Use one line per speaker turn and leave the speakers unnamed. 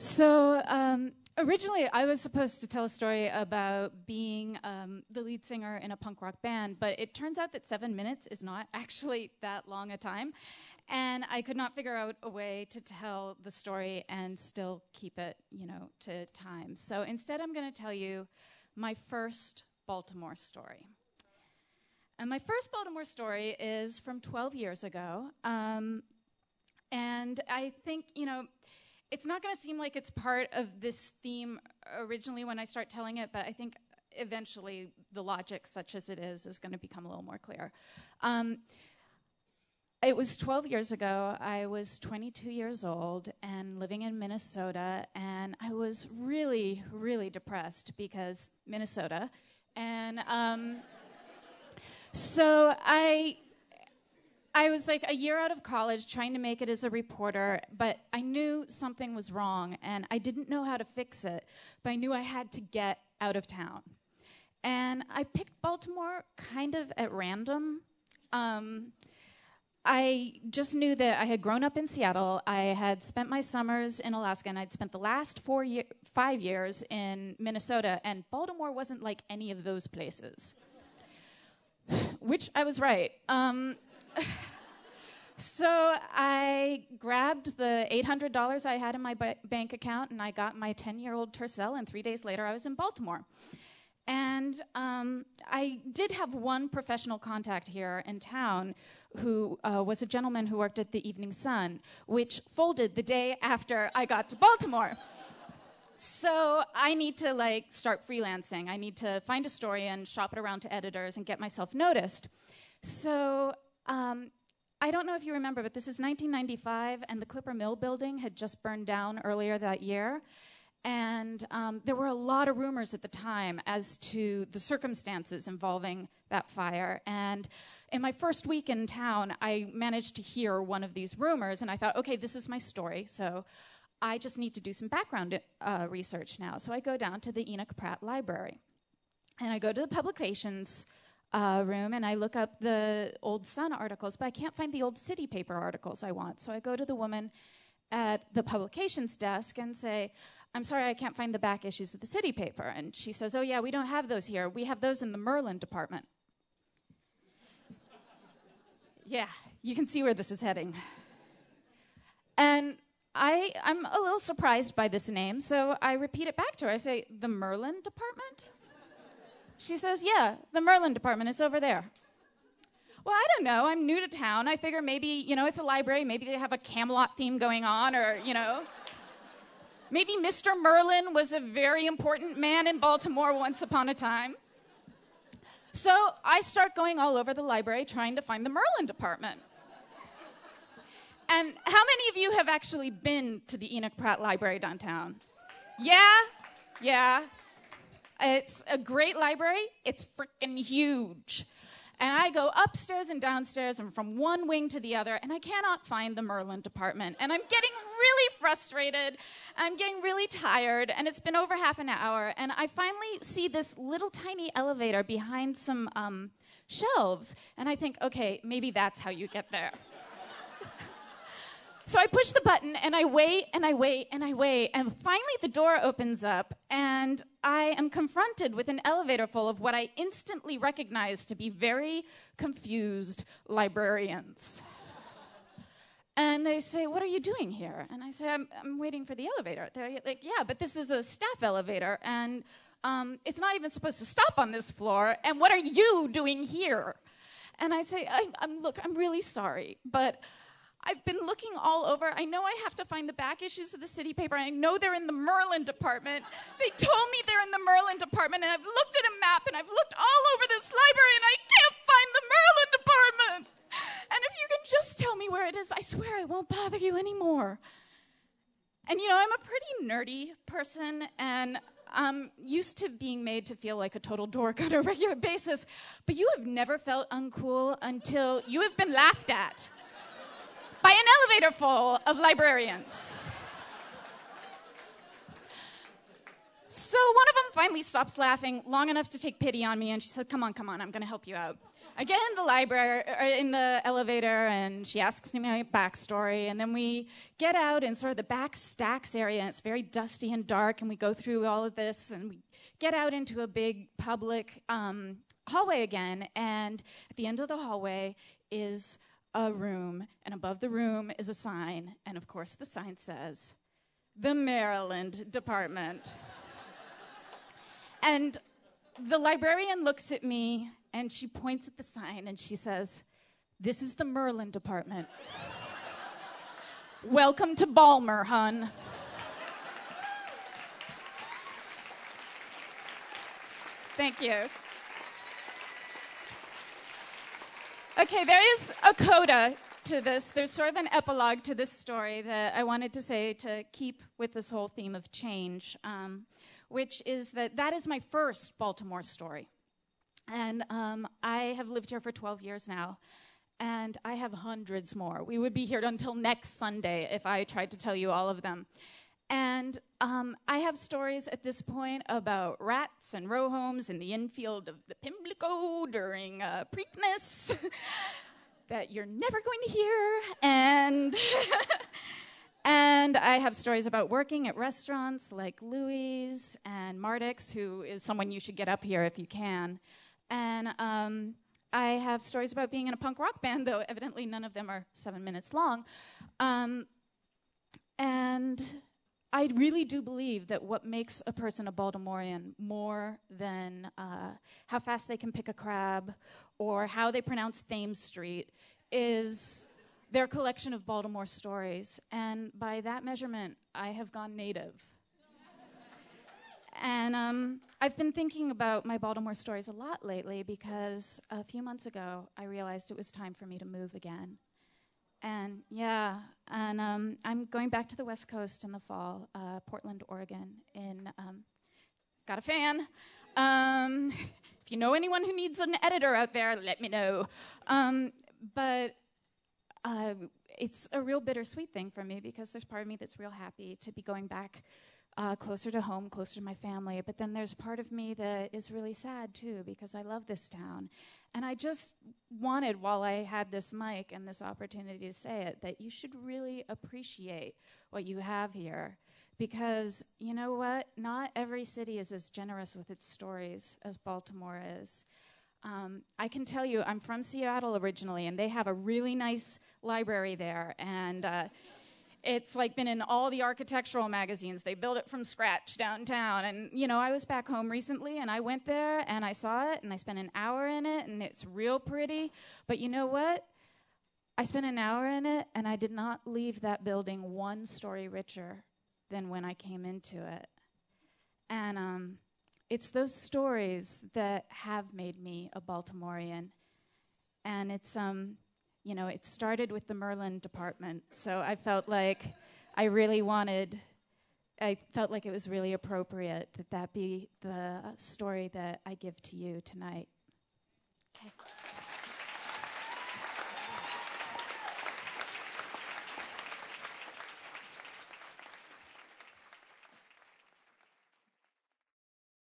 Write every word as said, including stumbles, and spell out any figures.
So um, originally, I was supposed to tell a story about being um, the lead singer in a punk rock band, but it turns out that seven minutes is not actually that long a time, and I could not figure out a way to tell the story and still keep it, you know, to time. So instead, I'm going to tell you my first Baltimore story. And my first Baltimore story is from twelve years ago, um, and I think, you know, it's not going to seem like it's part of this theme originally when I start telling it, but I think eventually the logic, such as it is, is going to become a little more clear. Um, it was twelve years ago. I was twenty-two years old and living in Minnesota, and I was really, really depressed because Minnesota. And um, so I... I was like a year out of college trying to make it as a reporter, but I knew something was wrong, and I didn't know how to fix it, but I knew I had to get out of town. And I picked Baltimore kind of at random. Um, I just knew that I had grown up in Seattle. I had spent my summers in Alaska, and I'd spent the last four year, five years in Minnesota, and Baltimore wasn't like any of those places, which I was right. Um, So I grabbed the eight hundred dollars I had in my ba- bank account, and I got my ten-year-old Tercel, and three days later I was in Baltimore. And um, I did have one professional contact here in town who uh, was a gentleman who worked at the Evening Sun, which folded the day after I got to Baltimore. So I need to like start freelancing. I need to find a story and shop it around to editors and get myself noticed. So um, I don't know if you remember, but this is nineteen ninety-five, and the Clipper Mill building had just burned down earlier that year. And um, there were a lot of rumors at the time as to the circumstances involving that fire. And in my first week in town, I managed to hear one of these rumors, and I thought, okay, this is my story, so I just need to do some background uh, research now. So I go down to the Enoch Pratt Library, and I go to the publications Uh, room, and I look up the old Sun articles, but I can't find the old City Paper articles I want. So I go to the woman at the publications desk and say, I'm sorry, I can't find the back issues of the City Paper. And she says, oh yeah, we don't have those here. We have those in the Merlin department. Yeah, you can see where this is heading. And I, I'm a little surprised by this name, so I repeat it back to her. I say, the Merlin department? She says, yeah, the Merlin department is over there. Well, I don't know. I'm new to town. I figure maybe, you know, it's a library. Maybe they have a Camelot theme going on, or, you know. Maybe Mister Merlin was a very important man in Baltimore once upon a time. So I start going all over the library trying to find the Merlin department. And how many of you have actually been to the Enoch Pratt Library downtown? Yeah? Yeah. It's a great library. It's freaking huge. And I go upstairs and downstairs and from one wing to the other, and I cannot find the Merlin department. And I'm getting really frustrated. I'm getting really tired, and it's been over half an hour. And I finally see this little tiny elevator behind some um, shelves. And I think, okay, maybe that's how you get there. So I push the button, and I wait, and I wait, and I wait, and finally the door opens up, and I am confronted with an elevator full of what I instantly recognize to be very confused librarians. And they say, what are you doing here? And I say, I'm, I'm waiting for the elevator. They're like, yeah, but this is a staff elevator, and um, it's not even supposed to stop on this floor, and what are you doing here? And I say, I, I'm, look, I'm really sorry, but I've been looking all over. I know I have to find the back issues of the City Paper. I know they're in the Merlin department. They told me they're in the Merlin department, and I've looked at a map, and I've looked all over this library, and I can't find the Merlin department. And if you can just tell me where it is, I swear I won't bother you anymore. And, you know, I'm a pretty nerdy person, and I'm used to being made to feel like a total dork on a regular basis, but you have never felt uncool until you have been laughed at by an elevator full of librarians. So one of them finally stops laughing long enough to take pity on me, and she said, come on, come on, I'm going to help you out. I get in the library, or in the elevator, and she asks me my backstory, and then we get out in sort of the back stacks area, and it's very dusty and dark, and we go through all of this, and we get out into a big public um, hallway again, and at the end of the hallway is a room, and above the room is a sign, and of course the sign says, the Maryland Department. And the librarian looks at me, and she points at the sign, and she says, this is the Merlin Department. Welcome to Balmer, hun. Thank you. Okay, there is a coda to this. There's sort of an epilogue to this story that I wanted to say to keep with this whole theme of change. Um, which is that that is my first Baltimore story. And um, I have lived here for twelve years now, and I have hundreds more. We would be here until next Sunday if I tried to tell you all of them. And um, I have stories at this point about rats and row homes in the infield of the Pimlico during uh, Preakness that you're never going to hear. And... And I have stories about working at restaurants like Louis and Mardix, who is someone you should get up here if you can. And um, I have stories about being in a punk rock band, though evidently none of them are seven minutes long. Um, and I really do believe that what makes a person a Baltimorean more than uh, how fast they can pick a crab or how they pronounce Thames Street is their collection of Baltimore stories. And by that measurement, I have gone native. And um, I've been thinking about my Baltimore stories a lot lately because a few months ago, I realized it was time for me to move again. And yeah, and um, I'm going back to the West Coast in the fall, uh, Portland, Oregon, in, um, got a fan. Um, if you know anyone who needs an editor out there, let me know. Um, but Uh, it's a real bittersweet thing for me because there's part of me that's real happy to be going back uh, closer to home, closer to my family. But then there's part of me that is really sad, too, because I love this town. And I just wanted, while I had this mic and this opportunity to say it, that you should really appreciate what you have here. Because, you know what? Not every city is as generous with its stories as Baltimore is. Um, I can tell you, I'm from Seattle originally, and they have a really nice library there, and uh, it's like been in all the architectural magazines. They built it from scratch downtown, and you know, I was back home recently, and I went there, and I saw it, and I spent an hour in it, and it's real pretty, but you know what? I spent an hour in it, and I did not leave that building one story richer than when I came into it. And um, it's those stories that have made me a Baltimorean. And it's, um, you know, it started with the Merlin Department. So I felt like I really wanted, I felt like it was really appropriate that that be the story that I give to you tonight. Okay.